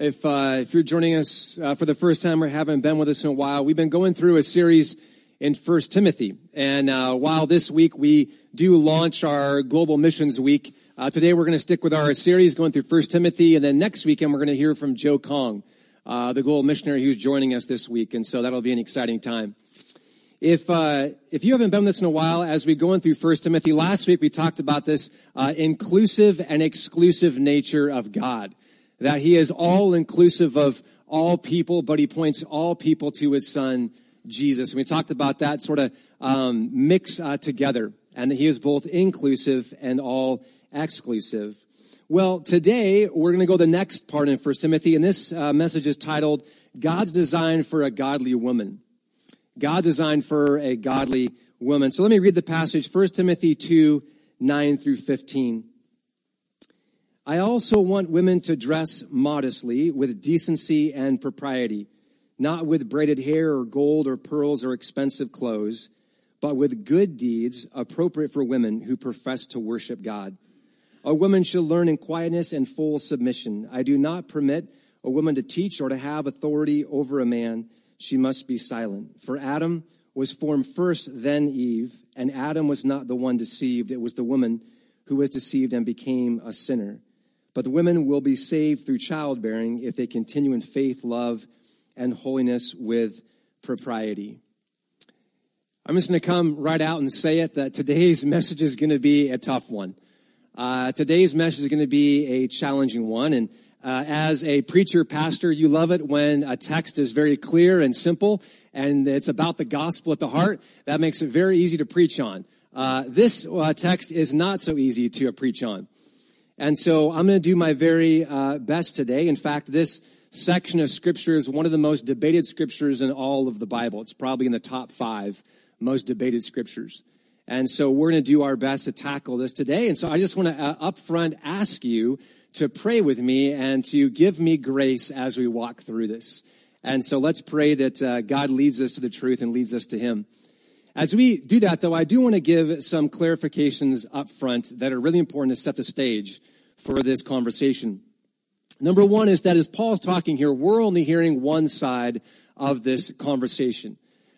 If you're joining us for the first time or haven't been with us in a while, we've been going through a series in 1 Timothy. And while this week we do launch our Global Missions Week, today we're going to stick with our series going through 1 Timothy. And then next weekend we're going to hear from Joe Kong, the global missionary who's joining us this week. And so that'll be an exciting time. If you haven't been with us in a while, as we go through 1 Timothy, last week we talked about this inclusive and exclusive nature of God. That he is all inclusive of all people, but he points all people to his son, Jesus. And we talked about that sort of mix together, and that he is both inclusive and all exclusive. Well, today we're going to go the next part in 1 Timothy, and this message is titled, God's Design for a Godly Woman. God's Design for a Godly Woman. So let me read the passage, 1 Timothy 2, 9 through 15. I also want women to dress modestly with decency and propriety, not with braided hair or gold or pearls or expensive clothes, but with good deeds appropriate for women who profess to worship God. A woman should learn in quietness and full submission. I do not permit a woman to teach or to have authority over a man. She must be silent. For Adam was formed first, then Eve, and Adam was not the one deceived. It was the woman who was deceived and became a sinner. But the women will be saved through childbearing if they continue in faith, love, and holiness with propriety. I'm just going to come right out and say it, that today's message is going to be a tough one. Today's message is going to be a challenging one. And as a preacher, pastor, you love it when a text is very clear and simple, and it's about the gospel at the heart. That makes it very easy to preach on. This text is not so easy to preach on. And so I'm going to do my very best today. In fact, this section of Scripture is one of the most debated Scriptures in all of the Bible. It's probably in the top 5 most debated Scriptures. And so we're going to do our best to tackle this today. And so I just want to up front ask you to pray with me and to give me grace as we walk through this. And so let's pray that God leads us to the truth and leads us to Him. As we do that, though, I do want to give some clarifications up front that are really important to set the stage for this conversation. Number one is that as Paul's talking here, we're only hearing one side of this conversation.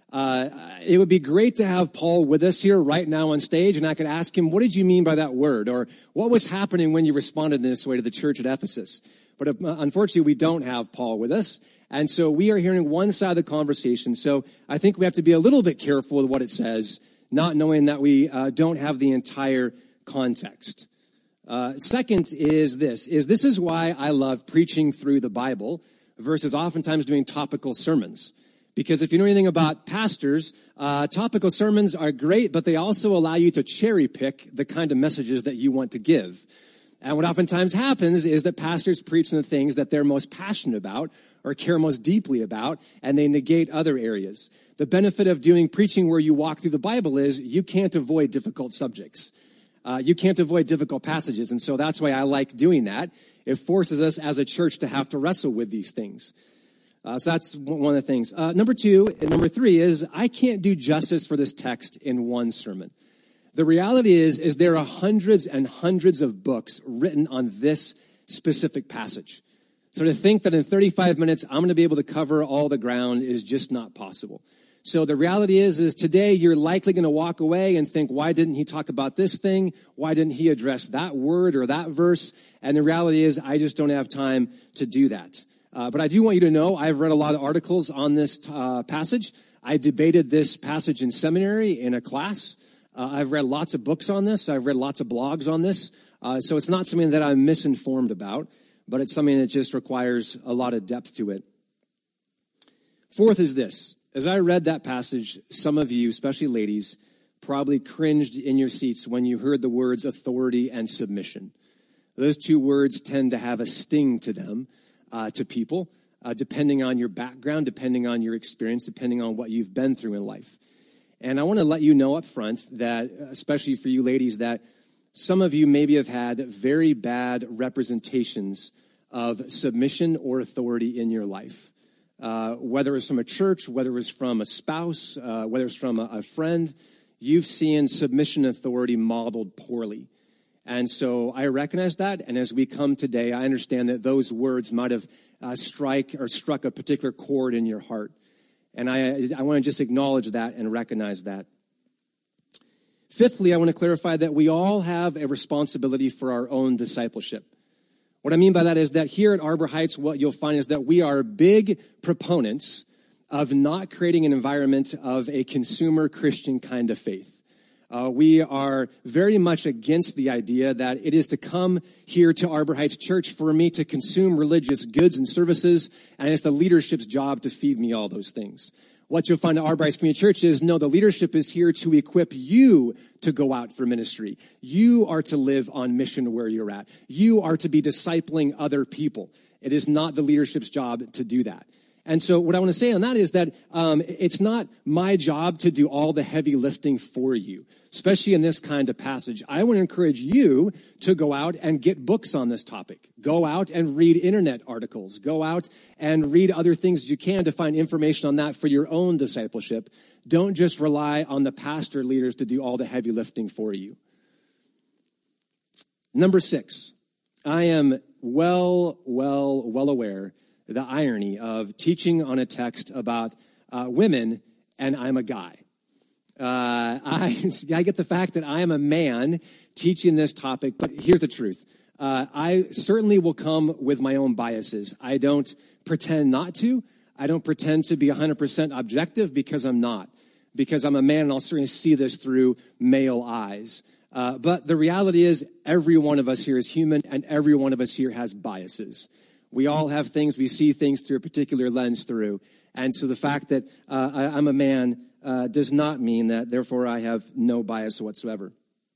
It would be great to have Paul with us here right now on stage, and I could ask him, what did you mean by that word? Or what was happening when you responded in this way to the church at Ephesus? But unfortunately, we don't have Paul with us. And so we are hearing one side of the conversation. So I think we have to be a little bit careful with what it says, not knowing that we don't have the entire context. Second is this is why I love preaching through the Bible versus oftentimes doing topical sermons. Because if you know anything about pastors, topical sermons are great, but they also allow you to cherry pick the kind of messages that you want to give. And what oftentimes happens is that pastors preach on the things that they're most passionate about or care most deeply about, and they negate other areas. The benefit of doing preaching where you walk through the Bible is you can't avoid difficult subjects. You can't avoid difficult passages, and so that's why I like doing that. It forces us as a church to have to wrestle with these things. So that's one of the things. Number 2 and number 3 is I can't do justice for this text in one sermon. The reality is there are hundreds and hundreds of books written on this specific passage. So to think that in 35 minutes I'm going to be able to cover all the ground is just not possible. So the reality is today you're likely going to walk away and think, why didn't he talk about this thing? Why didn't he address that word or that verse? And the reality is I just don't have time to do that. But I do want you to know I've read a lot of articles on this passage. I debated this passage in seminary in a class. I've read lots of books on this. I've read lots of blogs on this. So it's not something that I'm misinformed about, but it's something that just requires a lot of depth to it. Fourth is this. As I read that passage, some of you, especially ladies, probably cringed in your seats when you heard the words authority and submission. Those two words tend to have a sting to them, to people, depending on your background, depending on your experience, depending on what you've been through in life. And I want to let you know up front that, especially for you ladies, that some of you maybe have had very bad representations of submission or authority in your life. Whether it's from a church, whether it's from a spouse, whether it's from a friend, you've seen submission and authority modeled poorly. And so I recognize that, and as we come today, I understand that those words might have struck a particular chord in your heart. And I want to just acknowledge that and recognize that. Fifthly, I want to clarify that we all have a responsibility for our own discipleship. What I mean by that is that here at Arbor Heights, what you'll find is that we are big proponents of not creating an environment of a consumer Christian kind of faith. We are very much against the idea that it is to come here to Arbor Heights Church for me to consume religious goods and services, and it's the leadership's job to feed me all those things. What you'll find at Arbor Heights Community Church is, no, the leadership is here to equip you to go out for ministry. You are to live on mission where you're at. You are to be discipling other people. It is not the leadership's job to do that. And so what I want to say on that is that it's not my job to do all the heavy lifting for you, especially in this kind of passage. I want to encourage you to go out and get books on this topic. Go out and read internet articles. Go out and read other things you can to find information on that for your own discipleship. Don't just rely on the pastor leaders to do all the heavy lifting for you. Number 6, I am well aware the irony of teaching on a text about women, and I'm a guy. I get the fact that I am a man teaching this topic, but here's the truth. I certainly will come with my own biases. I don't pretend not to. I don't pretend to be 100% objective because I'm not. Because I'm a man and I'll certainly see this through male eyes. But the reality is every one of us here is human and every one of us here has biases. We all have things, we see things through a particular lens through. And so the fact that I'm a man does not mean that, therefore, I have no bias whatsoever.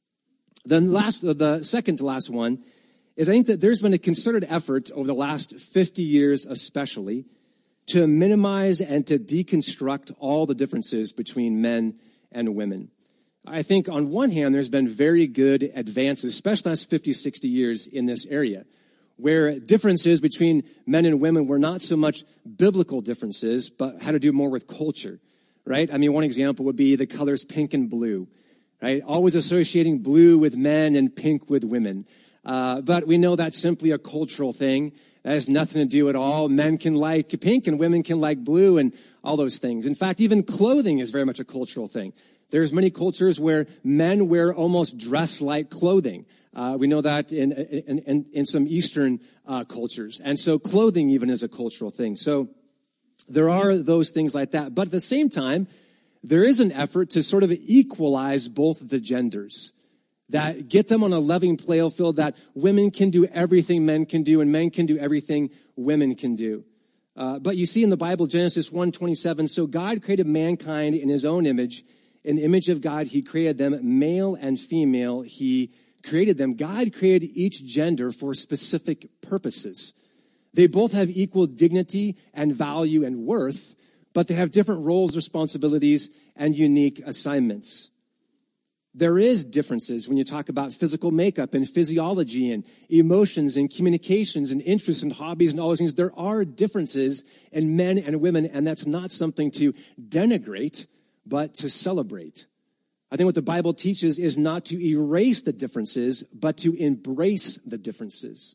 Then the second to last one is I think that there's been a concerted effort over the last 50 years especially to minimize and to deconstruct all the differences between men and women. I think on one hand, there's been very good advances, especially the last 50, 60 years in this area, where differences between men and women were not so much biblical differences, but had to do more with culture, right? I mean, one example would be the colors pink and blue, right? Always associating blue with men and pink with women. But we know that's simply a cultural thing. That has nothing to do at all. Men can like pink and women can like blue and all those things. In fact, even clothing is very much a cultural thing. There's many cultures where men wear almost dress-like clothing. We know that in some Eastern cultures. And so clothing even is a cultural thing. So there are those things like that. But at the same time, there is an effort to sort of equalize both the genders, that get them on a level playing field, that women can do everything men can do and men can do everything women can do. But you see in the Bible, Genesis 1:27, so God created mankind in his own image. In the image of God, he created them, male and female, he created them. God created each gender for specific purposes. They both have equal dignity and value and worth, but they have different roles, responsibilities, and unique assignments. There is differences when you talk about physical makeup and physiology and emotions and communications and interests and hobbies and all those things. There are differences in men and women, and that's not something to denigrate, but to celebrate. I think what the Bible teaches is not to erase the differences, but to embrace the differences.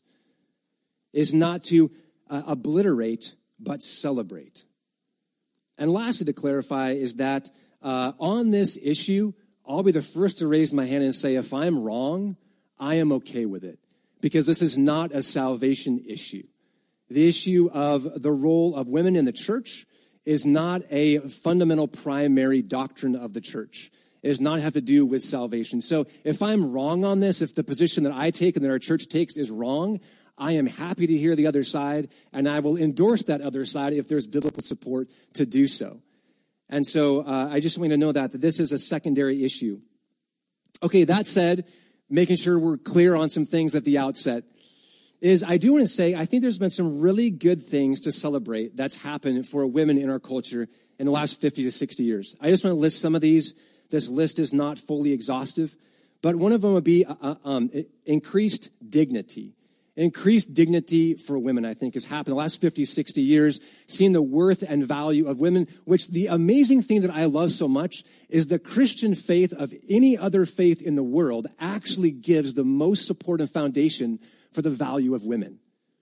Is not to obliterate, but celebrate. And lastly, to clarify, is that on this issue, I'll be the first to raise my hand and say, if I'm wrong, I am okay with it. Because this is not a salvation issue. The issue of the role of women in the church is not a fundamental primary doctrine of the church. It does not have to do with salvation. So if I'm wrong on this, if the position that I take and that our church takes is wrong, I am happy to hear the other side, and I will endorse that other side if there's biblical support to do so. And so I just want you to know that this is a secondary issue. Okay, that said, making sure we're clear on some things at the outset, is I do want to say I think there's been some really good things to celebrate that's happened for women in our culture in the last 50 to 60 years. I just want to list some of these. This list is not fully exhaustive, but one of them would be increased dignity. Increased dignity for women, I think, has happened in the last 50, 60 years, seeing the worth and value of women, which the amazing thing that I love so much is the Christian faith of any other faith in the world actually gives the most support and foundation for the value of women.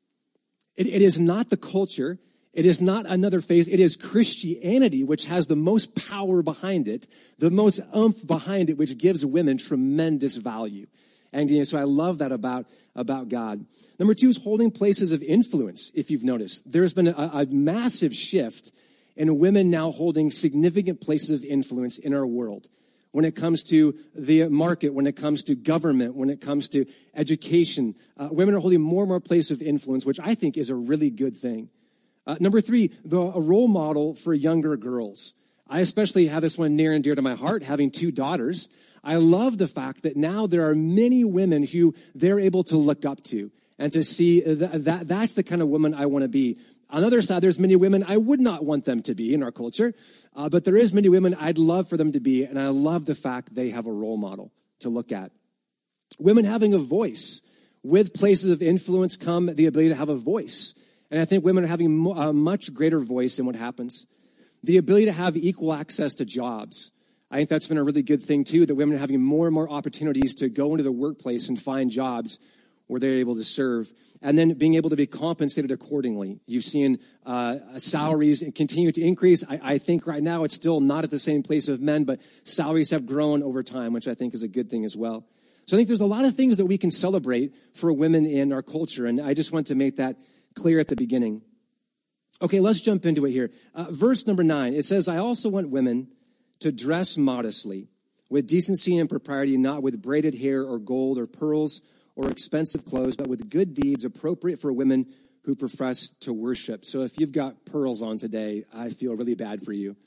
It is not the culture. It is not another faith. It is Christianity, which has the most power behind it, the most oomph behind it, which gives women tremendous value. And so I love that about God. Number 2 is holding places of influence, if you've noticed. There's been a massive shift in women now holding significant places of influence in our world. When it comes to the market, when it comes to government, when it comes to education, women are holding more and more places of influence, which I think is a really good thing. Number 3, a role model for younger girls. I especially have this one near and dear to my heart, having 2 daughters. I love the fact that now there are many women who they're able to look up to and to see that's the kind of woman I want to be. On the other side, there's many women I would not want them to be in our culture, but there is many women I'd love for them to be, and I love the fact they have a role model to look at. Women having a voice. With places of influence come the ability to have a voice. And I think women are having a much greater voice in what happens. The ability to have equal access to jobs. I think that's been a really good thing, too, that women are having more and more opportunities to go into the workplace and find jobs where they're able to serve. And then being able to be compensated accordingly. You've seen salaries continue to increase. I think right now it's still not at the same place of men, but salaries have grown over time, which I think is a good thing as well. So I think there's a lot of things that we can celebrate for women in our culture, and I just want to make that clear at the beginning. Okay, let's jump into it here. Verse number 9, it says, I also want women to dress modestly, with decency and propriety, not with braided hair or gold or pearls or expensive clothes, but with good deeds appropriate for women who profess to worship. So if you've got pearls on today, I feel really bad for you.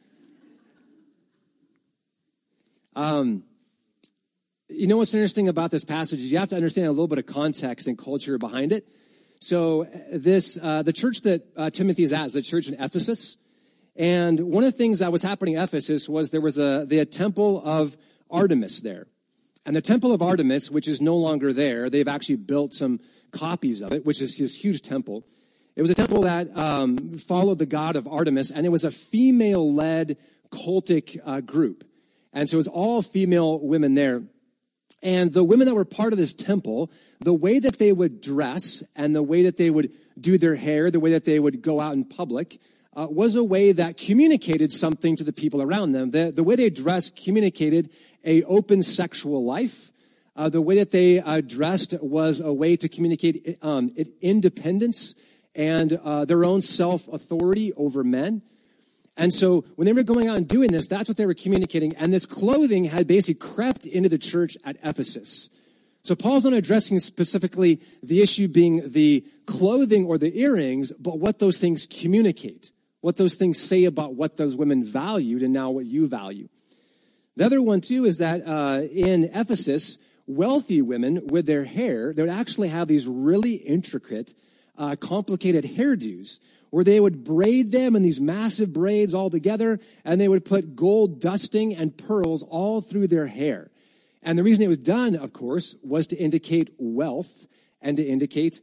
You know what's interesting about this passage is you have to understand a little bit of context and culture behind it. So the church that Timothy is at is the church in Ephesus. And one of the things that was happening in Ephesus was there was the temple of Artemis there. And the temple of Artemis, which is no longer there, they've actually built some copies of it, which is this huge temple. It was a temple that followed the god of Artemis, and it was a female-led cultic group. And so it was all female women there. And the women that were part of this temple, the way that they would dress and the way that they would do their hair, the way that they would go out in public, was a way that communicated something to the people around them. The way they dressed communicated a open sexual life. The way that they dressed was a way to communicate independence and their own self-authority over men. And so when they were going out and doing this, that's what they were communicating. And this clothing had basically crept into the church at Ephesus. So Paul's not addressing specifically the issue being the clothing or the earrings, but what those things communicate, what those things say about what those women valued and now what you value. The other one, too, is that in Ephesus, wealthy women with their hair, they would actually have these really intricate, complicated hairdos where they would braid them in these massive braids all together, and they would put gold dusting and pearls all through their hair. And the reason it was done, of course, was to indicate wealth and to indicate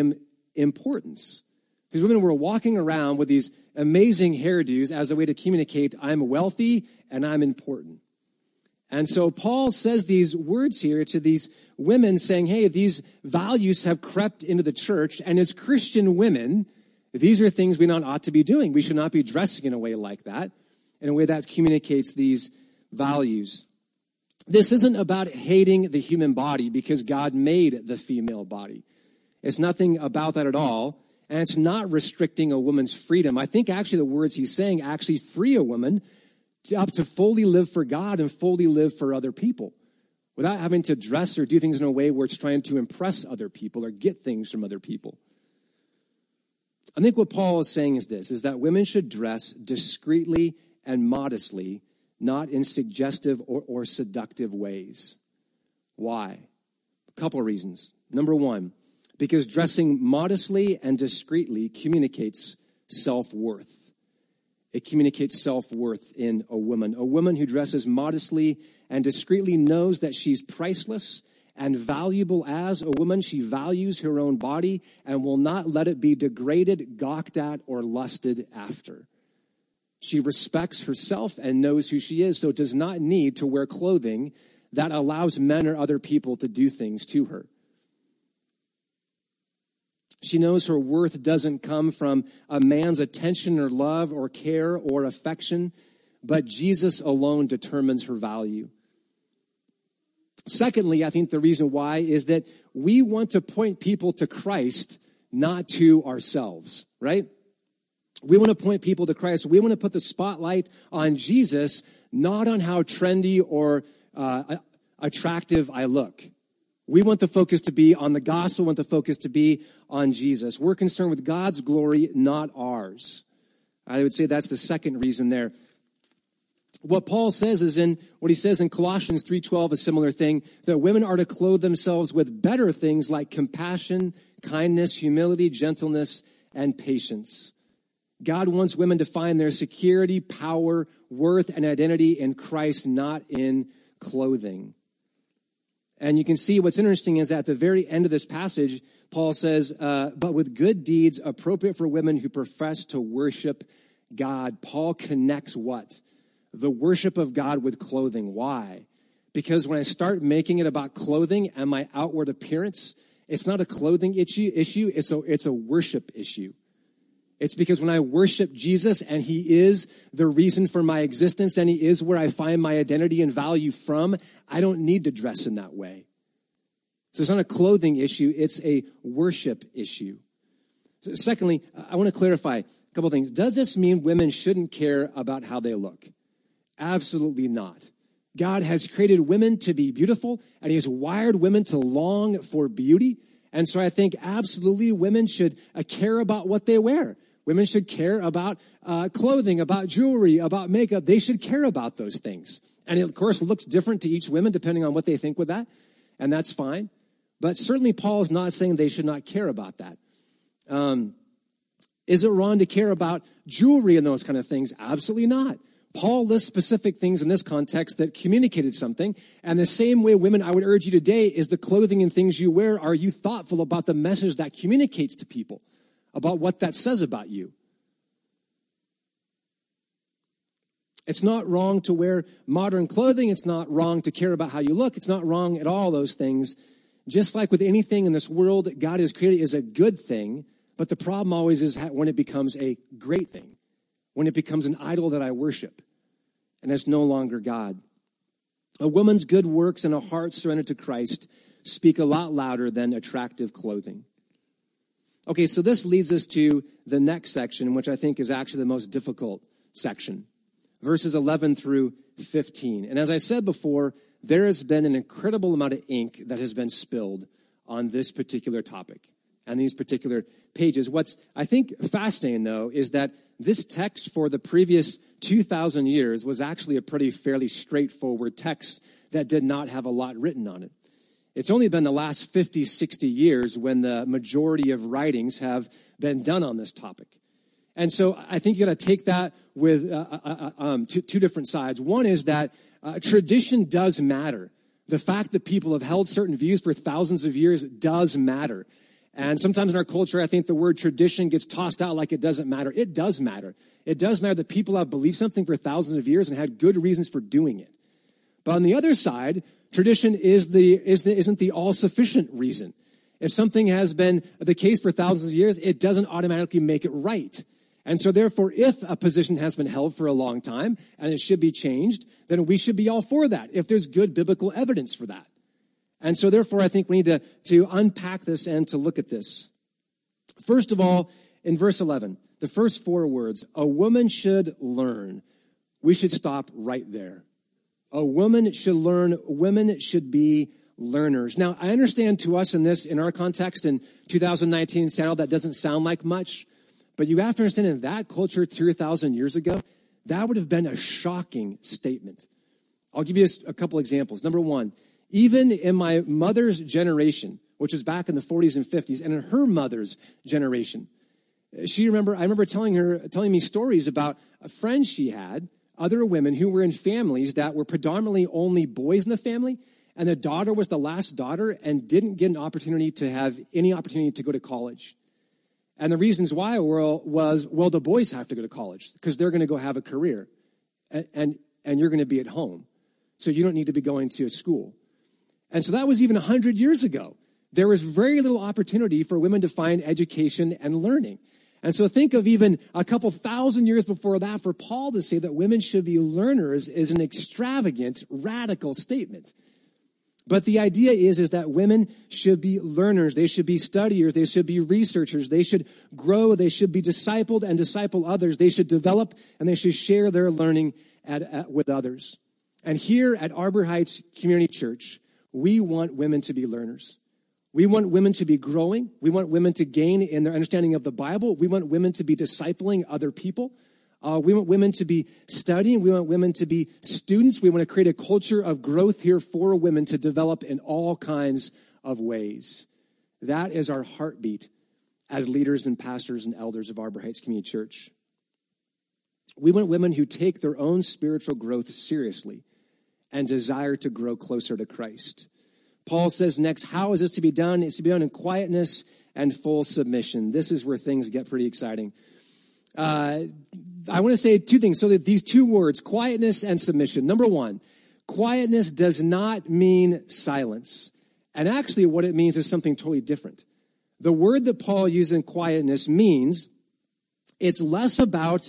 importance. Because women were walking around with these amazing hairdos as a way to communicate, I'm wealthy and I'm important. And so Paul says these words here to these women saying, hey, these values have crept into the church, and as Christian women, these are things we ought to be doing. We should not be dressing in a way like that, in a way that communicates these values. This isn't about hating the human body because God made the female body. It's nothing about that at all, and it's not restricting a woman's freedom. I think actually the words he's saying actually free a woman to fully live for God and fully live for other people without having to dress or do things in a way where it's trying to impress other people or get things from other people. I think what Paul is saying is this, is that women should dress discreetly and modestly, not in suggestive or seductive ways. Why? A couple of reasons. Number one, because dressing modestly and discreetly communicates self-worth. It communicates self-worth in a woman. A woman who dresses modestly and discreetly knows that she's priceless and valuable as a woman, she values her own body and will not let it be degraded, gawked at, or lusted after. She respects herself and knows who she is, so does not need to wear clothing that allows men or other people to do things to her. She knows her worth doesn't come from a man's attention or love or care or affection, but Jesus alone determines her value. Secondly, I think the reason why is that we want to point people to Christ, not to ourselves, right? We want to point people to Christ. We want to put the spotlight on Jesus, not on how trendy or attractive I look. We want the focus to be on the gospel. We want the focus to be on Jesus. We're concerned with God's glory, not ours. I would say that's the second reason there. What Paul says is what he says in Colossians 3:12, a similar thing, that women are to clothe themselves with better things like compassion, kindness, humility, gentleness, and patience. God wants women to find their security, power, worth, and identity in Christ, not in clothing. And you can see what's interesting is at the very end of this passage, Paul says, but with good deeds appropriate for women who profess to worship God. Paul connects what? The worship of God with clothing. Why? Because when I start making it about clothing and my outward appearance, it's not a clothing issue, it's a worship issue. It's because when I worship Jesus and he is the reason for my existence and he is where I find my identity and value from, I don't need to dress in that way. So it's not a clothing issue, it's a worship issue. So secondly, I want to clarify a couple of things. Does this mean women shouldn't care about how they look? Absolutely not. God has created women to be beautiful and he has wired women to long for beauty. And so I think absolutely women should care about what they wear. Women should care about clothing, about jewelry, about makeup. They should care about those things. And it, of course, looks different to each woman depending on what they think with that. And that's fine. But certainly Paul is not saying they should not care about that. Is it wrong to care about jewelry and those kind of things? Absolutely not. Paul lists specific things in this context that communicated something. And the same way, women, I would urge you today, is the clothing and things you wear, are you thoughtful about the message that communicates to people, about what that says about you? It's not wrong to wear modern clothing. It's not wrong to care about how you look. It's not wrong at all, those things. Just like with anything in this world God has created is a good thing, but the problem always is when it becomes a great thing, when it becomes an idol that I worship, and it's no longer God. A woman's good works and a heart surrendered to Christ speak a lot louder than attractive clothing. Okay, so this leads us to the next section, which I think is actually the most difficult section, verses 11 through 15. And as I said before, there has been an incredible amount of ink that has been spilled on this particular topic and these particular pages. What's, I think, fascinating, though, is that this text for the previous 2,000 years was actually a pretty fairly straightforward text that did not have a lot written on it. It's only been the last 50, 60 years when the majority of writings have been done on this topic. And so I think you got to take that with two different sides. One is that tradition does matter. The fact that people have held certain views for thousands of years does matter. And sometimes in our culture, I think the word tradition gets tossed out like it doesn't matter. It does matter. It does matter that people have believed something for thousands of years and had good reasons for doing it. But on the other side, tradition isn't the all-sufficient reason. If something has been the case for thousands of years, it doesn't automatically make it right. And so therefore, if a position has been held for a long time and it should be changed, then we should be all for that if there's good biblical evidence for that. And so therefore, I think we need to unpack this and to look at this. First of all, in verse 11, the first four words, a woman should learn. We should stop right there. A woman should learn. Women should be learners. Now, I understand to us in our context in 2019 Seattle, that doesn't sound like much. But you have to understand in that culture 2,000 years ago, that would have been a shocking statement. I'll give you a couple examples. Number one, even in my mother's generation, which was back in the 40s and 50s, and in her mother's generation, I remember telling me stories about friends she had, other women who were in families that were predominantly only boys in the family, and the daughter was the last daughter and didn't get an opportunity to have any opportunity to go to college. And the reasons why was the boys have to go to college because they're going to go have a career, and you're going to be at home. So you don't need to be going to a school. And so that was even 100 years ago. There was very little opportunity for women to find education and learning. And so think of even a couple thousand years before that, for Paul to say that women should be learners is an extravagant, radical statement. But the idea is that women should be learners. They should be studiers. They should be researchers. They should grow. They should be discipled and disciple others. They should develop and they should share their learning with others. And here at Arbor Heights Community Church, we want women to be learners. We want women to be growing. We want women to gain in their understanding of the Bible. We want women to be discipling other people. We want women to be studying. We want women to be students. We want to create a culture of growth here for women to develop in all kinds of ways. That is our heartbeat as leaders and pastors and elders of Arbor Heights Community Church. We want women who take their own spiritual growth seriously and desire to grow closer to Christ. Paul says next, how is this to be done? It's to be done in quietness and full submission. This is where things get pretty exciting. I want to say two things. So that these two words, quietness and submission. Number one, quietness does not mean silence. And actually what it means is something totally different. The word that Paul uses in quietness means it's less about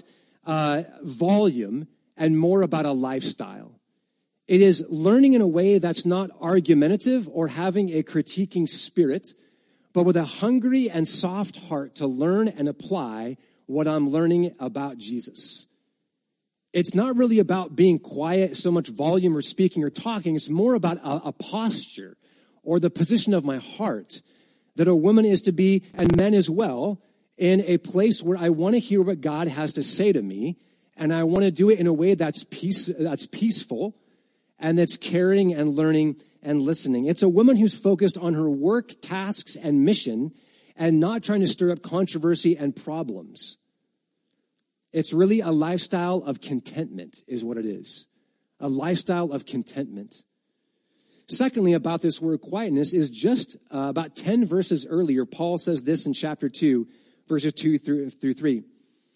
volume and more about a lifestyle. It is learning in a way that's not argumentative or having a critiquing spirit, but with a hungry and soft heart to learn and apply what I'm learning about Jesus. It's not really about being quiet, so much volume or speaking or talking. It's more about a posture or the position of my heart that a woman is to be, and men as well, in a place where I want to hear what God has to say to me, and I want to do it in a way that's peaceful, and that's caring and learning and listening. It's a woman who's focused on her work, tasks, and mission, and not trying to stir up controversy and problems. It's really a lifestyle of contentment is what it is. A lifestyle of contentment. Secondly, about this word quietness is just about 10 verses earlier, Paul says this in chapter 2, verses 2 through 3.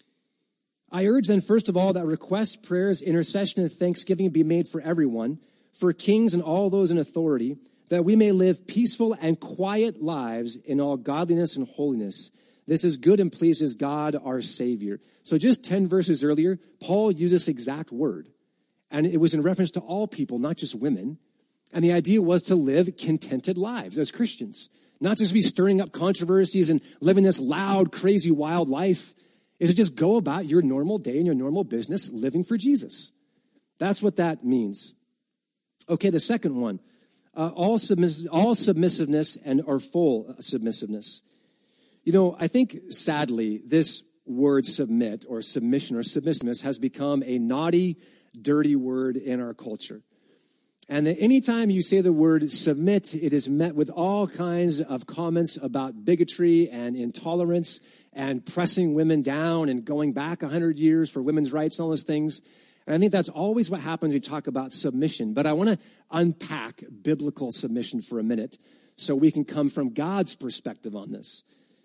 I urge then, first of all, that requests, prayers, intercession, and thanksgiving be made for everyone, for kings and all those in authority, that we may live peaceful and quiet lives in all godliness and holiness. This is good and pleases God, our Savior. So just 10 verses earlier, Paul used this exact word. And it was in reference to all people, not just women. And the idea was to live contented lives as Christians. Not just be stirring up controversies and living this loud, crazy, wild life. Is to just go about your normal day and your normal business living for Jesus. That's what that means. Okay, the second one, all submissiveness or full submissiveness. You know, I think sadly this word submit or submission or submissiveness has become a naughty, dirty word in our culture. And that anytime you say the word submit, it is met with all kinds of comments about bigotry and intolerance and pressing women down and going back 100 years for women's rights and all those things. And I think that's always what happens when we talk about submission. But I want to unpack biblical submission for a minute so we can come from God's perspective on this.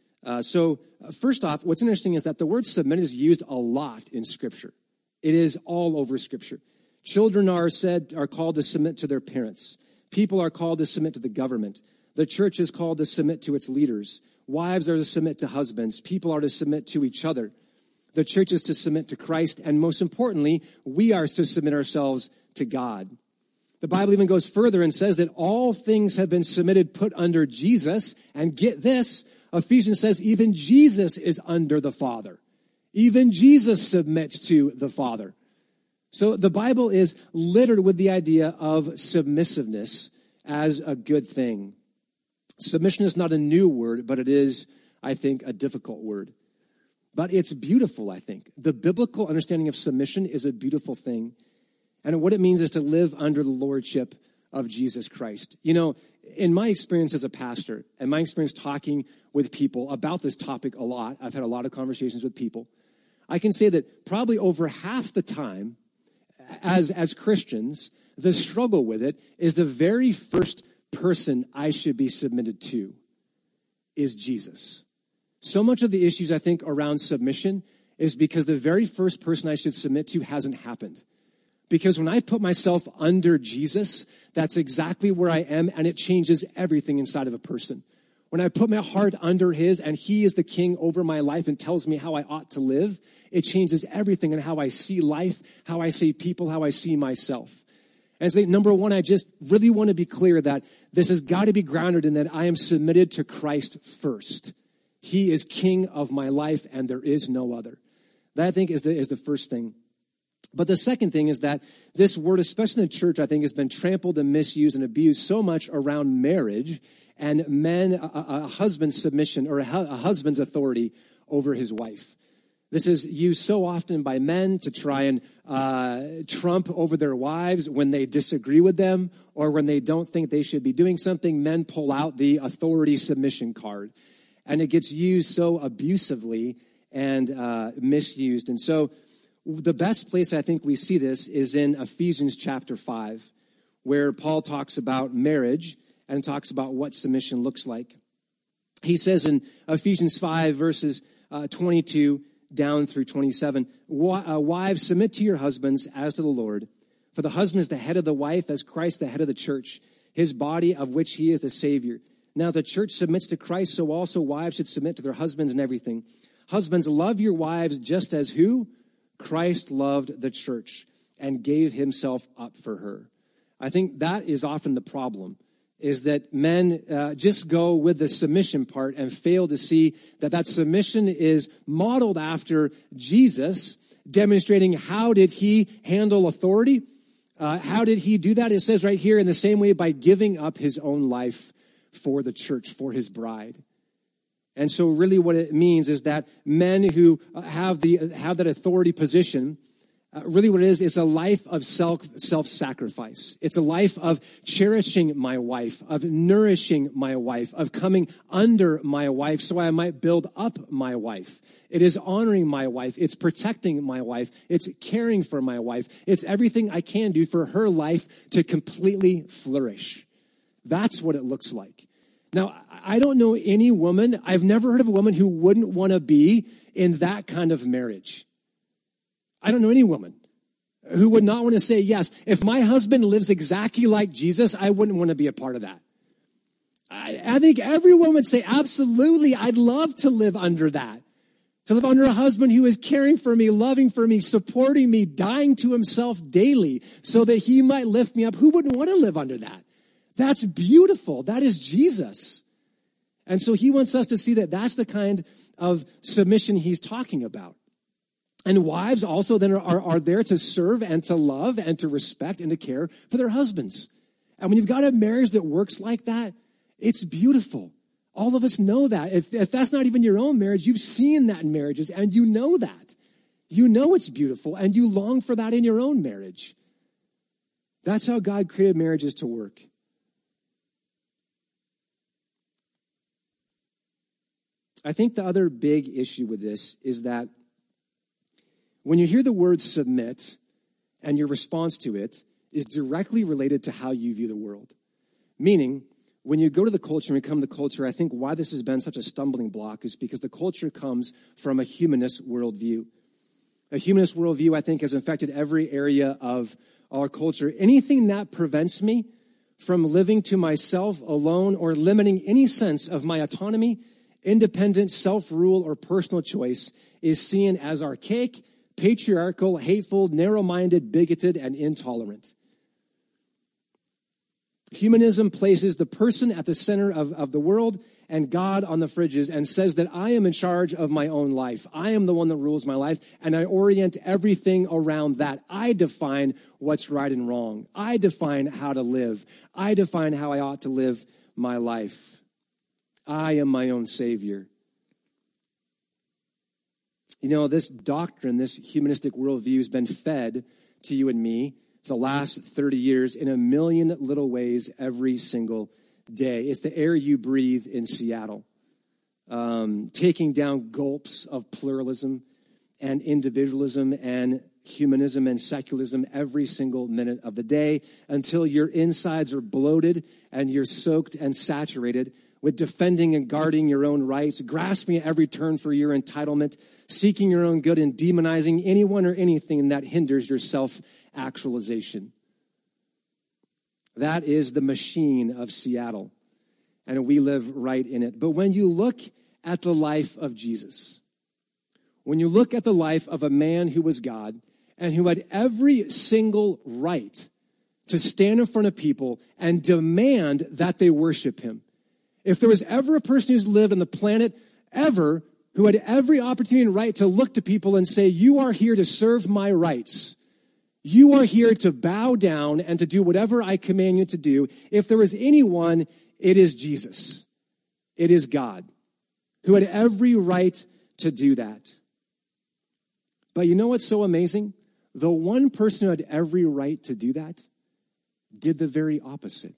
So first off, what's interesting is that the word submit is used a lot in Scripture. It is all over Scripture. Children are called to submit to their parents. People are called to submit to the government. The church is called to submit to its leaders. Wives are to submit to husbands. People are to submit to each other. The church is to submit to Christ. And most importantly, we are to submit ourselves to God. The Bible even goes further and says that all things have been submitted, put under Jesus. And get this, Ephesians says even Jesus is under the Father. Even Jesus submits to the Father. So the Bible is littered with the idea of submissiveness as a good thing. Submission is not a new word, but it is, I think, a difficult word. But it's beautiful, I think. The biblical understanding of submission is a beautiful thing. And what it means is to live under the lordship of Jesus Christ. You know, in my experience as a pastor, and my experience talking with people about this topic a lot, I've had a lot of conversations with people, I can say that probably over half the time, as Christians, The struggle with it is the very first person I should be submitted to is Jesus. So much of the issues, I think, around submission is because the very first person I should submit to hasn't happened. Because when I put myself under Jesus, that's exactly where I am, and it changes everything inside of a person. When I put my heart under his, and he is the king over my life and tells me how I ought to live, it changes everything in how I see life, how I see people, how I see myself. And so, number one, I just really want to be clear that this has got to be grounded in that I am submitted to Christ first. He is king of my life, and there is no other. That, I think, is the first thing. But the second thing is that this word, especially in the church, I think, has been trampled and misused and abused so much around marriage and men, a husband's submission or a husband's authority over his wife. This is used so often by men to try and trump over their wives when they disagree with them or when they don't think they should be doing something. Men pull out the authority submission card, and it gets used so abusively and misused. And so the best place I think we see this is in Ephesians chapter 5, where Paul talks about marriage and talks about what submission looks like. He says in Ephesians 5, verses 22 down through 27, wives, submit to your husbands as to the Lord. For the husband is the head of the wife, as Christ the head of the church, his body, of which he is the Savior. Now the church submits to Christ, so also wives should submit to their husbands in everything. Husbands, love your wives just as who? Christ loved the church and gave himself up for her. I think that is often the problem, is that men just go with the submission part and fail to see that submission is modeled after Jesus, demonstrating how did he handle authority? How did he do that? It says right here, in the same way, by giving up his own life for the church, for his bride. And so really what it means is that men who have that authority position, really what it is a life of self-sacrifice. It's a life of cherishing my wife, of nourishing my wife, of coming under my wife so I might build up my wife. It is honoring my wife. It's protecting my wife. It's caring for my wife. It's everything I can do for her life to completely flourish. That's what it looks like. Now, I don't know any woman, I've never heard of a woman who wouldn't want to be in that kind of marriage. I don't know any woman who would not want to say, yes, if my husband lives exactly like Jesus, I wouldn't want to be a part of that. I think every woman would say, absolutely, I'd love to live under that. To live under a husband who is caring for me, loving for me, supporting me, dying to himself daily so that he might lift me up. Who wouldn't want to live under that? That's beautiful. That is Jesus. And so he wants us to see that that's the kind of submission he's talking about. And wives also then are there to serve and to love and to respect and to care for their husbands. And when you've got a marriage that works like that, it's beautiful. All of us know that. If that's not even your own marriage, you've seen that in marriages and you know that. You know it's beautiful and you long for that in your own marriage. That's how God created marriages to work. I think the other big issue with this is that when you hear the word submit and your response to it is directly related to how you view the world. Meaning, when you go to the culture and become the culture, I think why this has been such a stumbling block is because the culture comes from a humanist worldview. A humanist worldview, I think, has infected every area of our culture. Anything that prevents me from living to myself alone or limiting any sense of my autonomy, independent self-rule, or personal choice is seen as archaic, patriarchal, hateful, narrow-minded, bigoted, and intolerant. Humanism places the person at the center of the world and God on the fringes and says that I am in charge of my own life. I am the one that rules my life, and I orient everything around that. I define what's right and wrong. I define how to live. I define how I ought to live my life. I am my own Savior. You know, this doctrine, this humanistic worldview has been fed to you and me for the last 30 years in a million little ways every single day. It's the air you breathe in Seattle, taking down gulps of pluralism and individualism and humanism and secularism every single minute of the day until your insides are bloated and you're soaked and saturated with defending and guarding your own rights, grasping at every turn for your entitlement, seeking your own good, and demonizing anyone or anything that hinders your self-actualization. That is the machine of Seattle, and we live right in it. But when you look at the life of Jesus, when you look at the life of a man who was God and who had every single right to stand in front of people and demand that they worship him, if there was ever a person who's lived on the planet ever who had every opportunity and right to look to people and say, you are here to serve my rights, you are here to bow down and to do whatever I command you to do, if there was anyone, it is Jesus. It is God who had every right to do that. But you know what's so amazing? The one person who had every right to do that did the very opposite.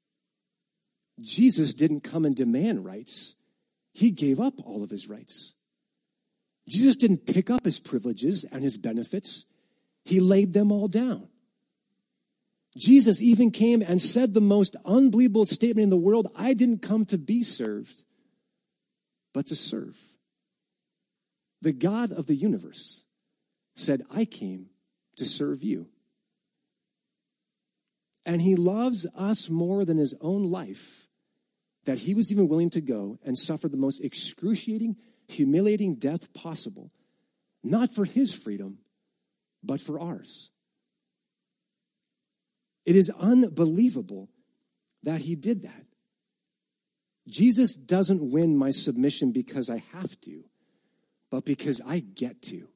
Jesus didn't come and demand rights. He gave up all of his rights. Jesus didn't pick up his privileges and his benefits. He laid them all down. Jesus even came and said the most unbelievable statement in the world, I didn't come to be served, but to serve. The God of the universe said, I came to serve you. And he loves us more than his own life, that he was even willing to go and suffer the most excruciating, humiliating death possible, not for his freedom, but for ours. It is unbelievable that he did that. Jesus doesn't win my submission because I have to, but because I get to.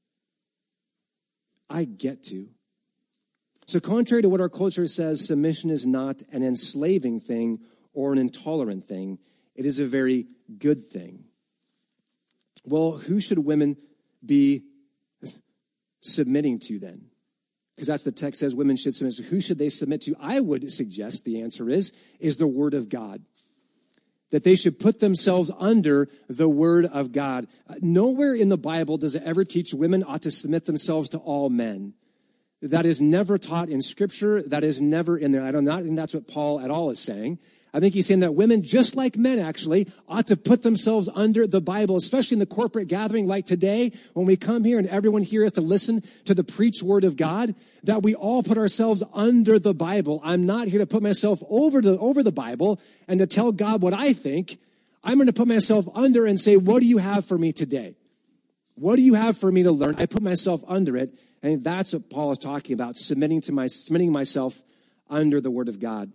I get to. So contrary to what our culture says, submission is not an enslaving thing or an intolerant thing. It is a very good thing. Well, who should women be submitting to then? Because that's the text says women should submit. So who should they submit to? I would suggest the answer is the Word of God. That they should put themselves under the Word of God. Nowhere in the Bible does it ever teach women ought to submit themselves to all men. That is never taught in Scripture. That is never in there. I do not think that's what Paul at all is saying. I think he's saying that women, just like men actually, ought to put themselves under the Bible, especially in the corporate gathering like today, when we come here and everyone here has to listen to the preached Word of God, that we all put ourselves under the Bible. I'm not here to put myself over the Bible and to tell God what I think. I'm going to put myself under and say, what do you have for me today? What do you have for me to learn? I put myself under it, and that's what Paul is talking about, submitting myself under the Word of God.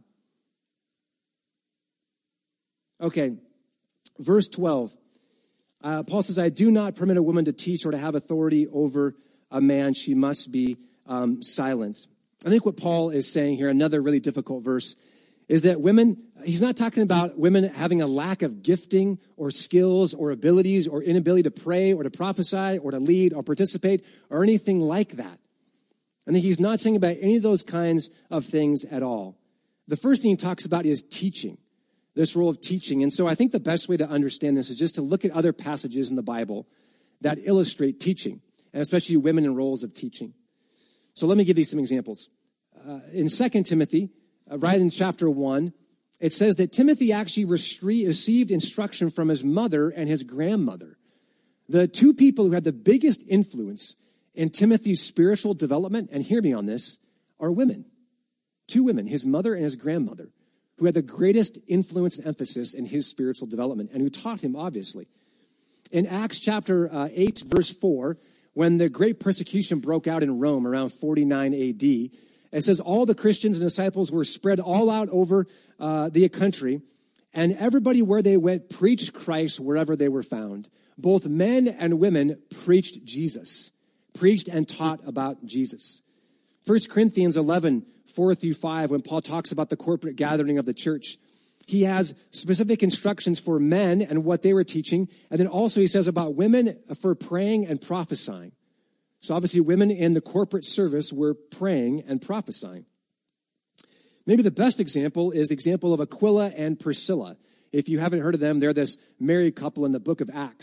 Okay, verse 12. Paul says, I do not permit a woman to teach or to have authority over a man. She must be silent. I think what Paul is saying here, another really difficult verse, is that women, he's not talking about women having a lack of gifting or skills or abilities or inability to pray or to prophesy or to lead or participate or anything like that. I think he's not saying about any of those kinds of things at all. The first thing he talks about is teaching. This role of teaching. And so I think the best way to understand this is just to look at other passages in the Bible that illustrate teaching, and especially women in roles of teaching. So let me give you some examples. In 2 Timothy, right in chapter 1, it says that Timothy actually received instruction from his mother and his grandmother. The two people who had the biggest influence in Timothy's spiritual development, and hear me on this, are women. Two women, his mother and his grandmother, who had the greatest influence and emphasis in his spiritual development, and who taught him, obviously. In Acts chapter 8, verse 4, when the great persecution broke out in Rome around 49 A.D., it says all the Christians and disciples were spread all out over the country, and everybody where they went preached Christ wherever they were found. Both men and women preached Jesus, preached and taught about Jesus. 1 Corinthians 11, 4 through 5, when Paul talks about the corporate gathering of the church, he has specific instructions for men and what they were teaching. And then also he says about women for praying and prophesying. So obviously women in the corporate service were praying and prophesying. Maybe the best example is the example of Aquila and Priscilla. If you haven't heard of them, they're this married couple in the book of Acts.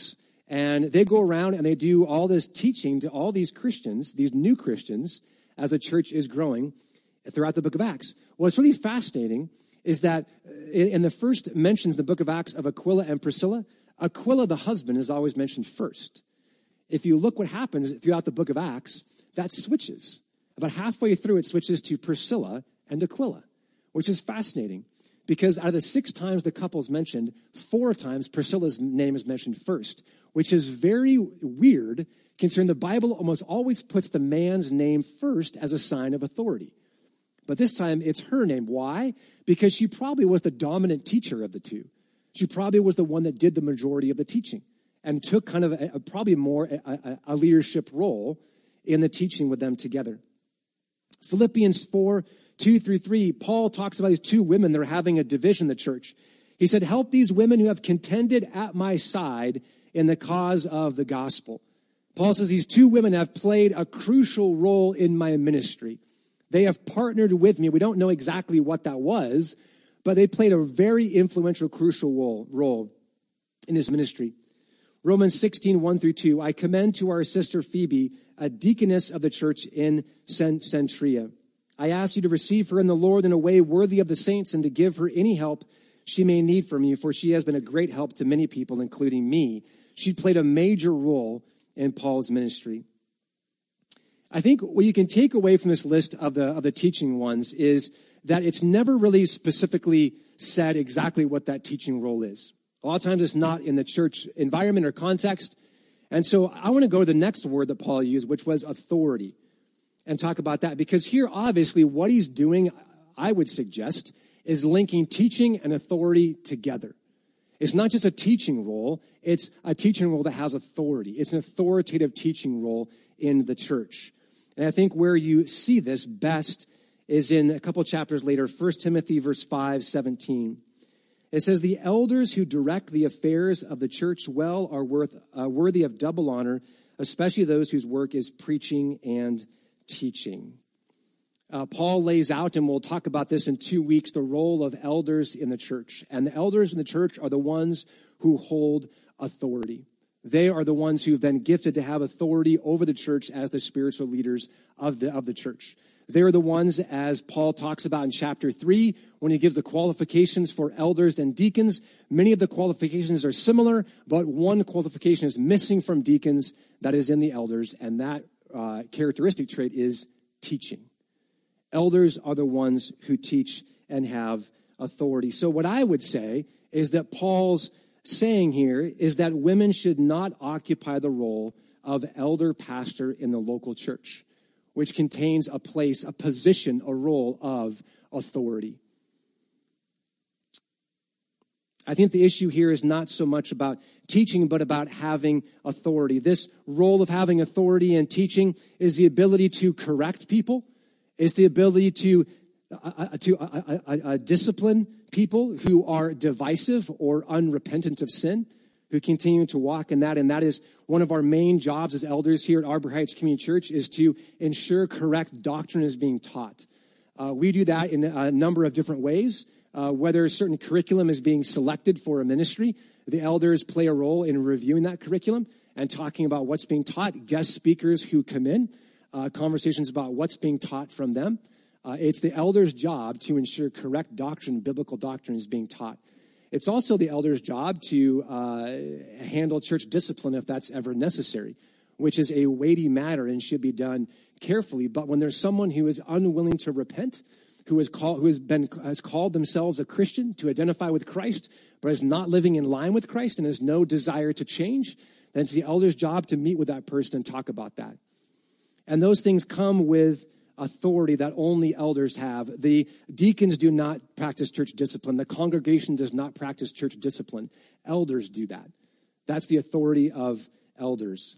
And they go around and they do all this teaching to all these Christians, these new Christians, as the church is growing throughout the book of Acts. What's really fascinating is that in the first mentions in the book of Acts of Aquila and Priscilla, Aquila, the husband, is always mentioned first. If you look what happens throughout the book of Acts, that switches. About halfway through, it switches to Priscilla and Aquila, which is fascinating because out of the 6 times the couple's mentioned, 4 times Priscilla's name is mentioned first, which is very weird considering the Bible almost always puts the man's name first as a sign of authority. But this time, it's her name. Why? Because she probably was the dominant teacher of the two. She probably was the one that did the majority of the teaching and took kind of probably more a leadership role in the teaching with them together. Philippians 4:2-3, Paul talks about these 2 women that are having a division in the church. He said, help these women who have contended at my side in the cause of the gospel. Paul says these 2 women have played a crucial role in my ministry. They have partnered with me. We don't know exactly what that was, but they played a very influential, crucial role in his ministry. Romans 16:1-2, I commend to our sister Phoebe, a deaconess of the church in Centuria. I ask you to receive her in the Lord in a way worthy of the saints and to give her any help she may need from you, for she has been a great help to many people, including me. She played a major role in Paul's ministry. I think what you can take away from this list of the teaching ones is that it's never really specifically said exactly what that teaching role is. A lot of times it's not in the church environment or context. And so I want to go to the next word that Paul used, which was authority, and talk about that. Because here, obviously, what he's doing, I would suggest, is linking teaching and authority together. It's not just a teaching role, it's a teaching role that has authority. It's an authoritative teaching role in the church. And I think where you see this best is in a couple chapters later, 1 Timothy verse 5:17. It says, the elders who direct the affairs of the church well are worthy of double honor, especially those whose work is preaching and teaching. Paul lays out, and we'll talk about this in 2 weeks, the role of elders in the church. And the elders in the church are the ones who hold authority. They are the ones who've been gifted to have authority over the church as the spiritual leaders of the church. They're the ones, as Paul talks about in chapter 3, when he gives the qualifications for elders and deacons. Many of the qualifications are similar, but one qualification is missing from deacons that is in the elders, and that characteristic trait is teaching. Elders are the ones who teach and have authority. So what I would say is that Paul's saying here is that women should not occupy the role of elder pastor in the local church, which contains a place, a position, a role of authority. I think the issue here is not so much about teaching, but about having authority. This role of having authority and teaching is the ability to correct people. It's the ability to discipline people who are divisive or unrepentant of sin, who continue to walk in that. And that is one of our main jobs as elders here at Arbor Heights Community Church, is to ensure correct doctrine is being taught. We do that in a number of different ways. Whether a certain curriculum is being selected for a ministry, the elders play a role in reviewing that curriculum and talking about what's being taught. Guest speakers who come in, conversations about what's being taught from them. It's the elder's job to ensure correct doctrine, biblical doctrine, is being taught. It's also the elder's job to handle church discipline if that's ever necessary, which is a weighty matter and should be done carefully. But when there's someone who is unwilling to repent, who has called themselves a Christian, to identify with Christ, but is not living in line with Christ and has no desire to change, then it's the elder's job to meet with that person and talk about that. And those things come with authority that only elders have. The deacons do not practice church discipline. The congregation does not practice church discipline. Elders do that. That's the authority of elders.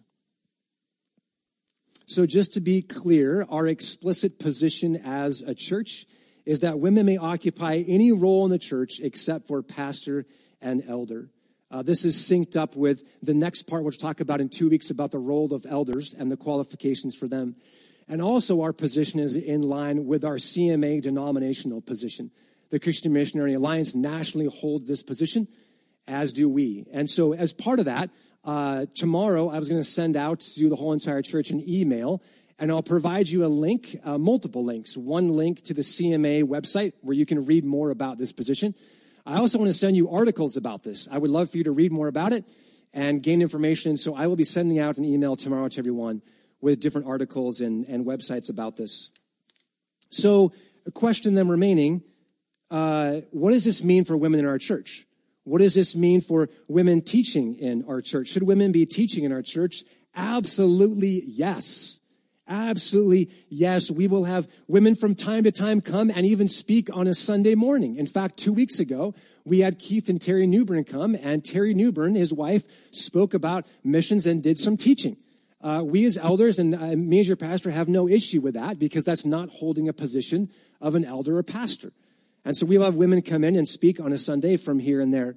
So just to be clear, our explicit position as a church is that women may occupy any role in the church except for pastor and elder. This is synced up with the next part, which we'll talk about in 2 weeks, about the role of elders and the qualifications for them. And also our position is in line with our CMA denominational position. The Christian Missionary Alliance nationally holds this position, as do we. And so as part of that, tomorrow I was going to send out to the whole entire church an email, and I'll provide you a link, multiple links. One link to the CMA website where you can read more about this position. I also want to send you articles about this. I would love for you to read more about it and gain information. So I will be sending out an email tomorrow to everyone with different articles and websites about this. So a question then remaining, what does this mean for women in our church? What does this mean for women teaching in our church? Should women be teaching in our church? Absolutely yes. Absolutely yes. We will have women from time to time come and even speak on a Sunday morning. In fact, 2 weeks ago, we had Keith and Terry Newbern come, and Terry Newbern, his wife, spoke about missions and did some teaching. We as elders and me as your pastor have no issue with that because that's not holding a position of an elder or pastor. And so we will have women come in and speak on a Sunday from here and there.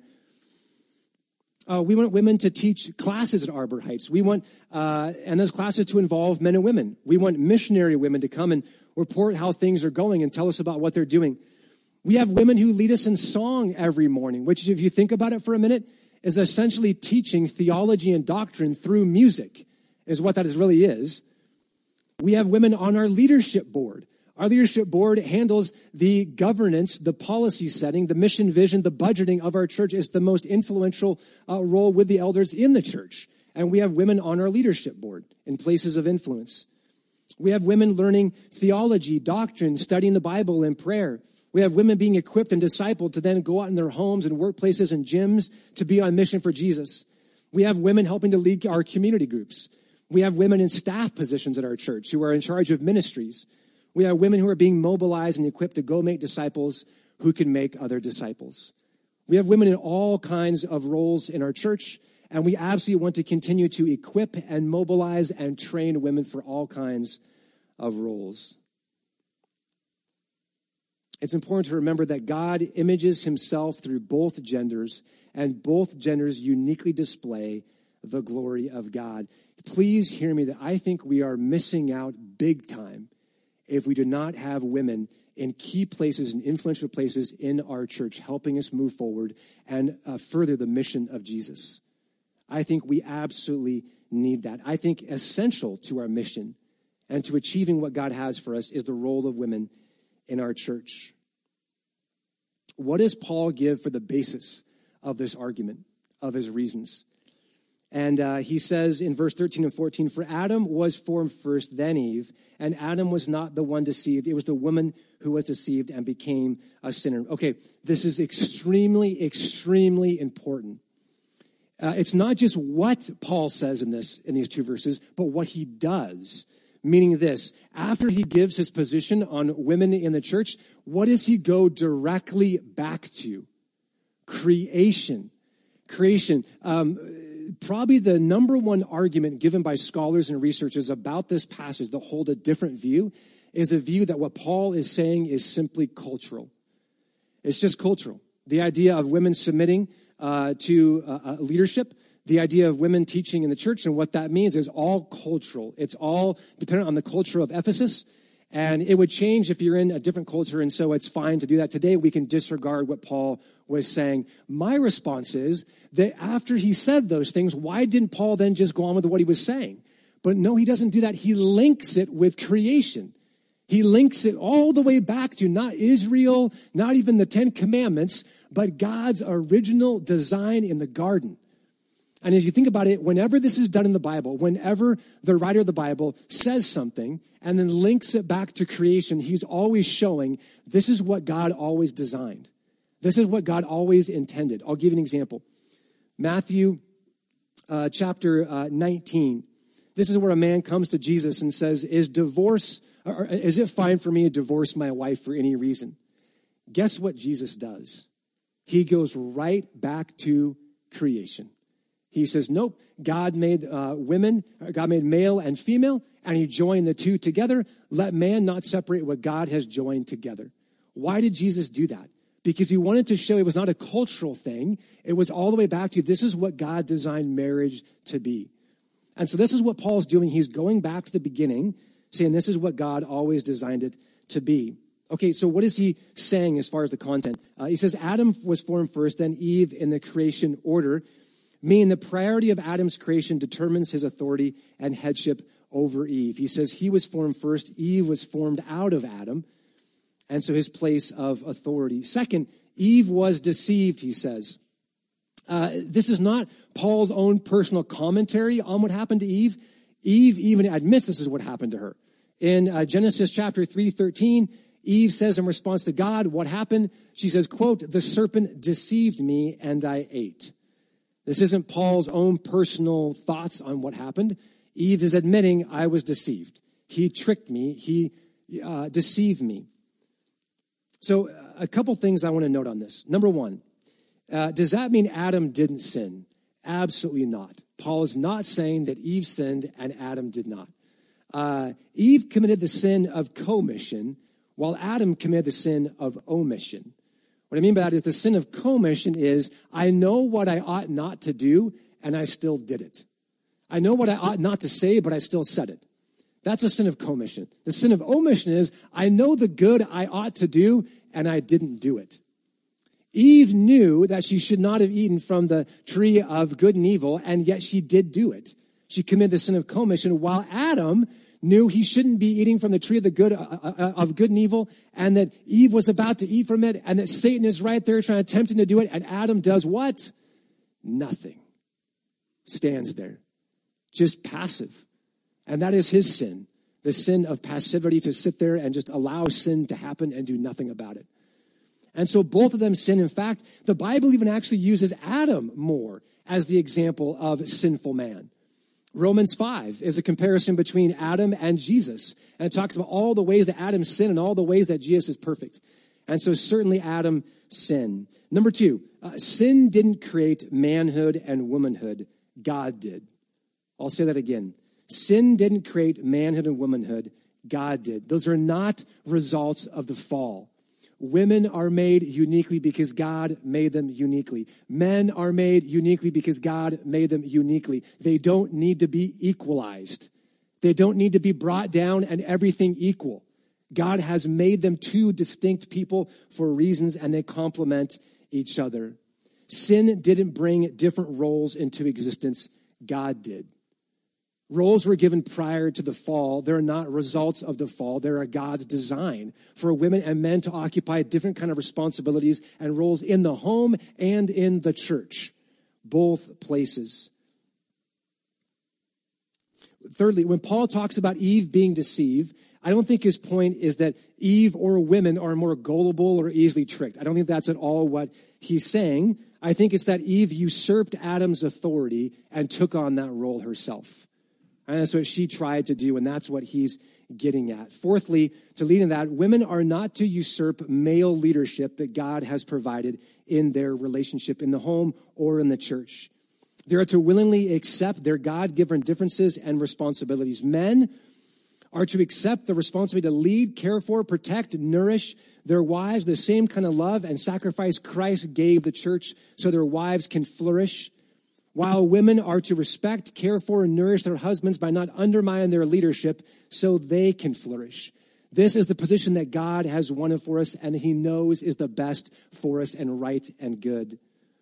We want women to teach classes at Arbor Heights. We want, and those classes to involve men and women. We want missionary women to come and report how things are going and tell us about what they're doing. We have women who lead us in song every morning, which, if you think about it for a minute, is essentially teaching theology and doctrine through music, is what that really is. We have women on our leadership board. Our leadership board handles the governance, the policy setting, the mission vision, the budgeting of our church. It's the most influential role with the elders in the church. And we have women on our leadership board in places of influence. We have women learning theology, doctrine, studying the Bible and prayer. We have women being equipped and discipled to then go out in their homes and workplaces and gyms to be on mission for Jesus. We have women helping to lead our community groups. We have women in staff positions at our church who are in charge of ministries. We have women who are being mobilized and equipped to go make disciples who can make other disciples. We have women in all kinds of roles in our church, and we absolutely want to continue to equip and mobilize and train women for all kinds of roles. It's important to remember that God images himself through both genders, and both genders uniquely display the glory of God. Please hear me that I think we are missing out big time if we do not have women in key places and influential places in our church helping us move forward and further the mission of Jesus. I think we absolutely need that. I think essential to our mission and to achieving what God has for us is the role of women in our church. What does Paul give for the basis of this argument, of his reasons? And he says in verse 13 and 14, for Adam was formed first, then Eve, and Adam was not the one deceived. It was the woman who was deceived and became a sinner. Okay, this is extremely, extremely important. It's not just what Paul says in these two verses, but what he does. Meaning this, after he gives his position on women in the church, what does he go directly back to? Creation. Creation. Probably the number one argument given by scholars and researchers about this passage that hold a different view is the view that what Paul is saying is simply cultural. It's just cultural. The idea of women submitting to leadership, the idea of women teaching in the church, and what that means is all cultural. It's all dependent on the culture of Ephesus, and it would change if you're in a different culture, and so it's fine to do that. Today, we can disregard what Paul was saying. My response is that after he said those things, why didn't Paul then just go on with what he was saying? But no, he doesn't do that. He links it with creation. He links it all the way back to not Israel, not even the 10 Commandments, but God's original design in the garden. And if you think about it, whenever this is done in the Bible, whenever the writer of the Bible says something and then links it back to creation, he's always showing this is what God always designed. This is what God always intended. I'll give you an example. Matthew chapter 19. This is where a man comes to Jesus and says, is it fine for me to divorce my wife for any reason? Guess what Jesus does? He goes right back to creation. He says, nope, God made God made male and female, and he joined the two together. Let man not separate what God has joined together. Why did Jesus do that? Because he wanted to show it was not a cultural thing. It was all the way back to this is what God designed marriage to be. And so this is what Paul's doing. He's going back to the beginning, saying this is what God always designed it to be. Okay, so what is he saying as far as the content? He says Adam was formed first, then Eve in the creation order. meaning the priority of Adam's creation determines his authority and headship over Eve. He says he was formed first, Eve was formed out of Adam, and so his place of authority. Second, Eve was deceived, he says. This is not Paul's own personal commentary on what happened to Eve. Eve even admits this is what happened to her. In Genesis chapter 3:13, Eve says in response to God, what happened? She says, quote, "The serpent deceived me and I ate." This isn't Paul's own personal thoughts on what happened. Eve is admitting, I was deceived. He tricked me. He deceived me. So a couple things I want to note on this. Number one, does that mean Adam didn't sin? Absolutely not. Paul is not saying that Eve sinned and Adam did not. Eve committed the sin of commission, while Adam committed the sin of omission. What I mean by that is the sin of commission is, I know what I ought not to do, and I still did it. I know what I ought not to say, but I still said it. That's a sin of commission. The sin of omission is, I know the good I ought to do, and I didn't do it. Eve knew that she should not have eaten from the tree of good and evil, and yet she did do it. She committed the sin of commission, while Adam knew he shouldn't be eating from the tree of the good and evil, and that Eve was about to eat from it, and that Satan is right there trying to tempt him to do it, and Adam does what? Nothing. Stands there. Just passive. And that is his sin. The sin of passivity, to sit there and just allow sin to happen and do nothing about it. And so both of them sin. In fact, the Bible even actually uses Adam more as the example of sinful man. Romans 5 is a comparison between Adam and Jesus. And it talks about all the ways that Adam sinned and all the ways that Jesus is perfect. And so certainly Adam sinned. Number two, sin didn't create manhood and womanhood. God did. I'll say that again. Sin didn't create manhood and womanhood. God did. Those are not results of the fall. Women are made uniquely because God made them uniquely. Men are made uniquely because God made them uniquely. They don't need to be equalized. They don't need to be brought down and everything equal. God has made them two distinct people for reasons, and they complement each other. Sin didn't bring different roles into existence. God did. Roles were given prior to the fall. They're not results of the fall. They're God's design for women and men to occupy different kind of responsibilities and roles in the home and in the church, both places. Thirdly, when Paul talks about Eve being deceived, I don't think his point is that Eve or women are more gullible or easily tricked. I don't think that's at all what he's saying. I think it's that Eve usurped Adam's authority and took on that role herself. And that's what she tried to do, and that's what he's getting at. Fourthly, to lead in that, women are not to usurp male leadership that God has provided in their relationship in the home or in the church. They are to willingly accept their God-given differences and responsibilities. Men are to accept the responsibility to lead, care for, protect, nourish their wives, the same kind of love and sacrifice Christ gave the church so their wives can flourish. While women are to respect, care for, and nourish their husbands by not undermining their leadership so they can flourish. This is the position that God has wanted for us, and he knows is the best for us and right and good.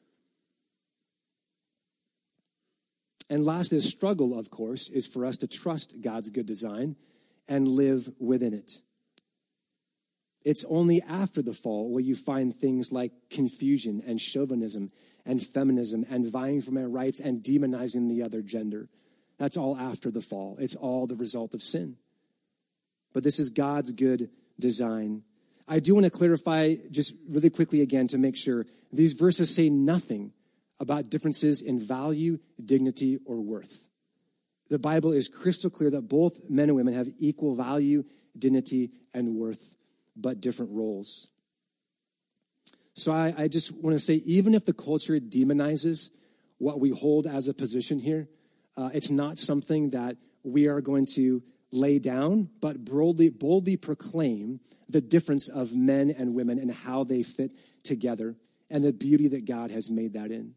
And last, the struggle, of course, is for us to trust God's good design and live within it. It's only after the fall where you find things like confusion and chauvinism and feminism and vying for my rights and demonizing the other gender. That's all after the fall. It's all the result of sin. But this is God's good design. I do want to clarify just really quickly again to make sure these verses say nothing about differences in value, dignity, or worth. The Bible is crystal clear that both men and women have equal value, dignity, and worth, but different roles. So I just want to say, even if the culture demonizes what we hold as a position here, it's not something that we are going to lay down, but boldly proclaim the difference of men and women and how they fit together and the beauty that God has made that in.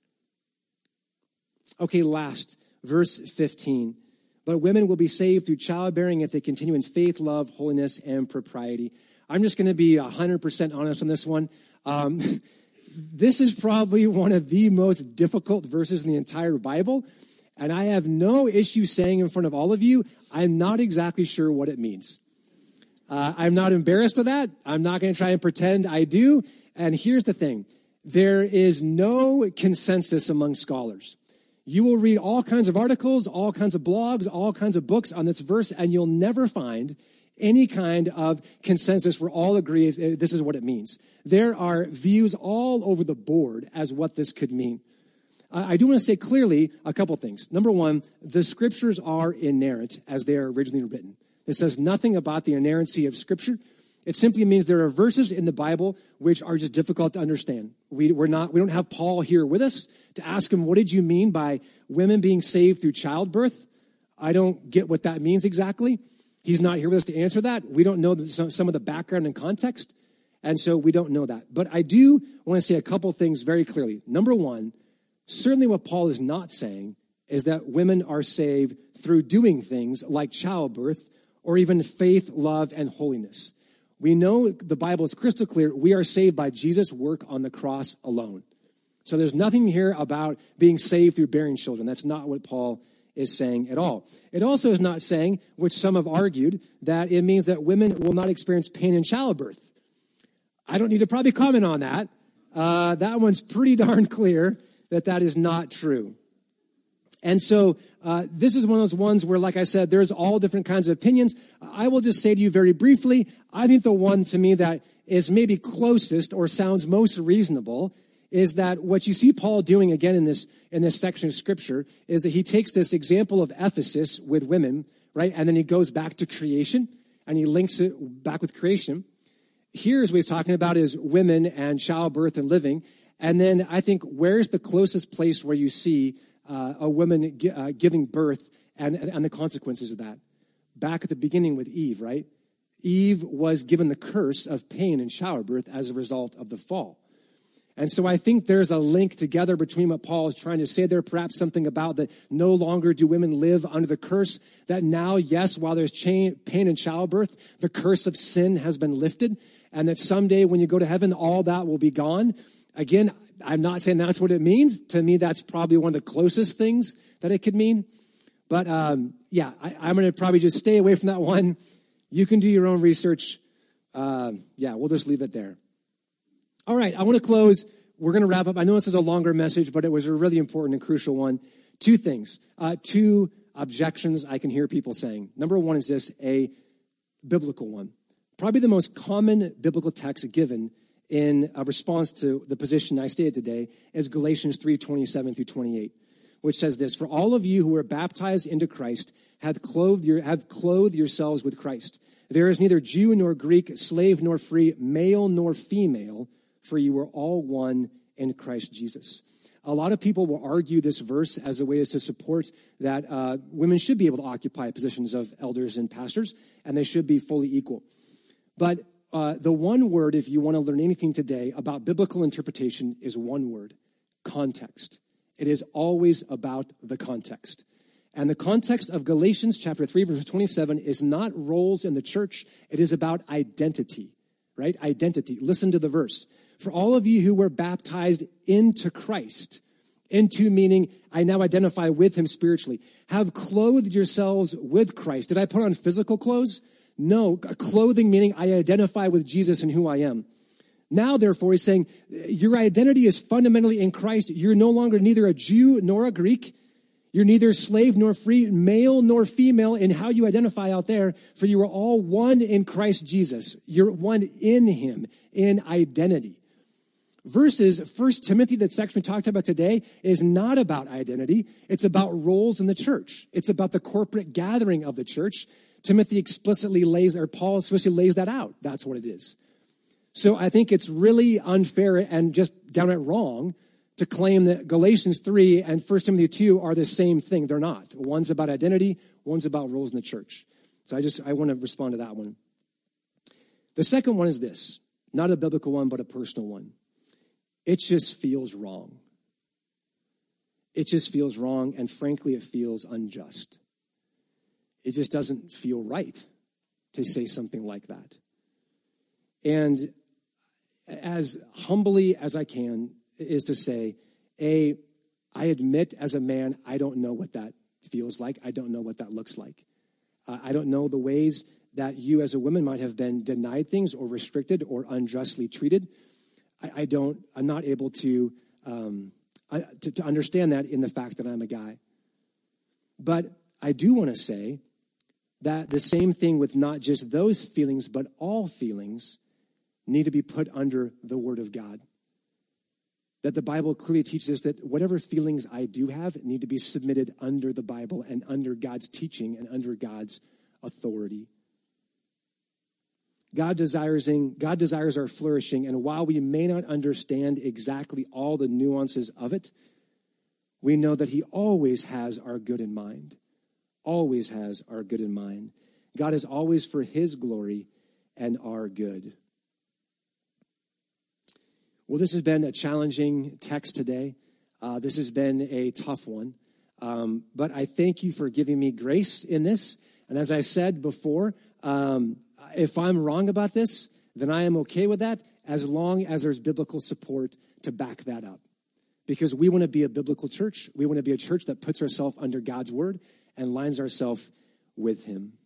Okay, last, verse 15. But women will be saved through childbearing if they continue in faith, love, holiness, and propriety. I'm just going to be 100% honest on this one. This is probably one of the most difficult verses in the entire Bible, and I have no issue saying in front of all of you, I'm not exactly sure what it means. I'm not embarrassed of that. I'm not going to try and pretend I do. And here's the thing. There is no consensus among scholars. You will read all kinds of articles, all kinds of blogs, all kinds of books on this verse, and you'll never find any kind of consensus where all agree this is what it means. There are views all over the board as what this could mean. I do want to say clearly a couple things. Number one, the scriptures are inerrant as they are originally written. This says nothing about the inerrancy of scripture. It simply means there are verses in the Bible which are just difficult to understand. We don't have Paul here with us to ask him, what did you mean by women being saved through childbirth? I don't get what that means exactly. He's not here with us to answer that. We don't know some of the background and context, and so we don't know that. But I do want to say a couple things very clearly. Number one, certainly what Paul is not saying is that women are saved through doing things like childbirth or even faith, love, and holiness. We know the Bible is crystal clear. We are saved by Jesus' work on the cross alone. So there's nothing here about being saved through bearing children. That's not what Paul is saying at all. It also is not saying, which some have argued, that it means that women will not experience pain in childbirth. I don't need to probably comment on that. That one's pretty darn clear that is not true. And so this is one of those ones where, like I said, there's all different kinds of opinions. I will just say to you very briefly, I think the one to me that is maybe closest or sounds most reasonable is that what you see Paul doing again in this section of Scripture is that he takes this example of Ephesus with women, right? And then he goes back to creation and he links it back with creation. Here's what he's talking about is women and childbirth and living. And then I think where's the closest place where you see a woman giving birth and the consequences of that? Back at the beginning with Eve, right? Eve was given the curse of pain in childbirth as a result of the fall. And so I think there's a link together between what Paul is trying to say there, perhaps something about that no longer do women live under the curse, that now, yes, while there's pain in childbirth, the curse of sin has been lifted, and that someday when you go to heaven, all that will be gone. Again, I'm not saying that's what it means. To me, that's probably one of the closest things that it could mean. But I'm going to probably just stay away from that one. You can do your own research. We'll just leave it there. All right, I want to close. We're going to wrap up. I know this is a longer message, but it was a really important and crucial one. Two things, two objections I can hear people saying. Number one is this, a biblical one. Probably the most common biblical text given in a response to the position I stated today is Galatians 3:27 through 28, which says this: "For all of you who are baptized into Christ have clothed yourselves with Christ. There is neither Jew nor Greek, slave nor free, male nor female, for you are all one in Christ Jesus." A lot of people will argue this verse as a way to support that women should be able to occupy positions of elders and pastors, and they should be fully equal. But the one word, if you want to learn anything today about biblical interpretation, is one word: context. It is always about the context. And the context of Galatians chapter 3, verse 27 is not roles in the church. It is about identity, right? Identity. Listen to the verse. "For all of you who were baptized into Christ," into meaning I now identify with him spiritually, "have clothed yourselves with Christ." Did I put on physical clothes? No, clothing meaning I identify with Jesus and who I am. Now, therefore, he's saying your identity is fundamentally in Christ. You're no longer neither a Jew nor a Greek. You're neither slave nor free, male nor female in how you identify out there, for you are all one in Christ Jesus. You're one in him, in identity. Versus 1 Timothy, that section we talked about today, is not about identity. It's about roles in the church. It's about the corporate gathering of the church. Timothy Paul explicitly lays that out. That's what it is. So I think it's really unfair and just downright wrong to claim that Galatians 3 and 1 Timothy 2 are the same thing. They're not. One's about identity, one's about roles in the church. So I want to respond to that one. The second one is this, not a biblical one, but a personal one. It just feels wrong. It just feels wrong, and frankly, it feels unjust. It just doesn't feel right to say something like that. And as humbly as I can, is to say, I admit as a man, I don't know what that feels like. I don't know what that looks like. I don't know the ways that you as a woman might have been denied things or restricted or unjustly treated. I'm not able to understand that in the fact that I'm a guy. But I do want to say that the same thing with not just those feelings, but all feelings need to be put under the Word of God. That the Bible clearly teaches us that whatever feelings I do have need to be submitted under the Bible and under God's teaching and under God's authority. God desires our flourishing, and while we may not understand exactly all the nuances of it, we know that he always has our good in mind. Always has our good in mind. God is always for his glory and our good. Well, this has been a challenging text today. This has been a tough one. But I thank you for giving me grace in this. And as I said before, if I'm wrong about this, then I am okay with that as long as there's biblical support to back that up. Because we want to be a biblical church. We want to be a church that puts ourselves under God's word and lines ourselves with him.